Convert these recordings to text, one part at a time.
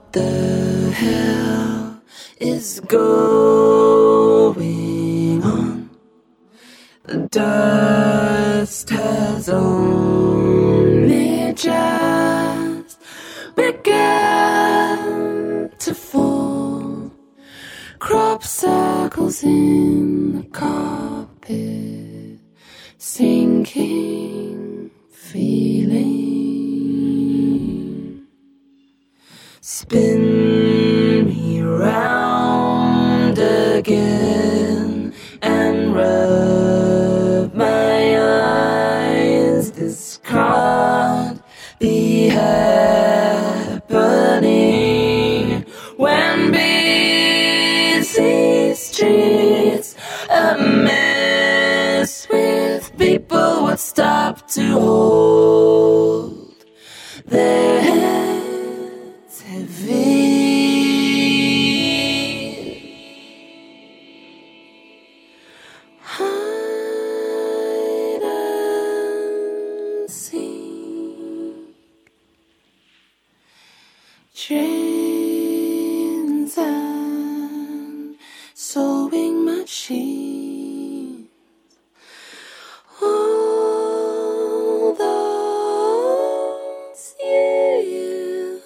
the hell is going on? The dust has only just begun to fall. Crop circles in the carpet, sinking feeling. Spin me round again and rub my eyes. This can't be happening when busy streets, a mess with people, would stop to hold their heads heavy. Hide and seek, trains and sewing machines. All those years,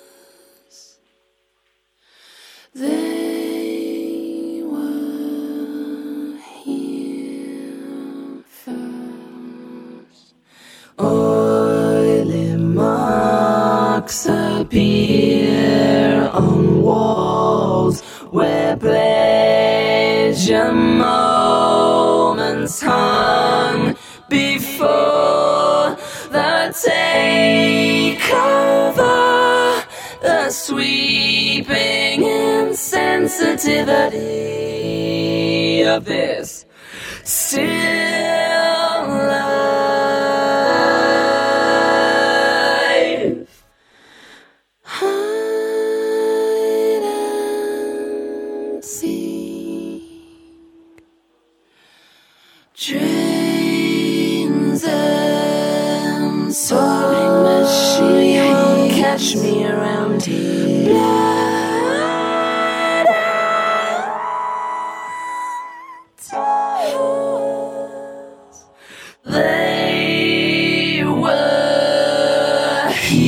they were here first. Oily marks appear on walls where pleasure moments hung before the takeover. The sweeping insensitivity of this still life. Hide and seek, trains and sewing machine won't catch me around here. Blood and tears, they were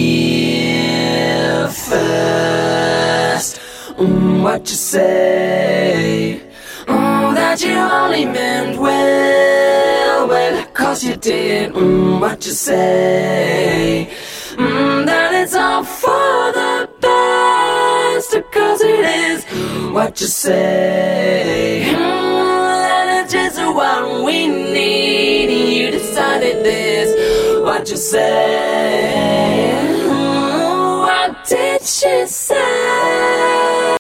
here first. What you say? That you only meant well, well, 'cause you did. What you say? That it's all for the best, 'cause it is. What you say? That it's just what we need, you decided this. What you say? What did she say?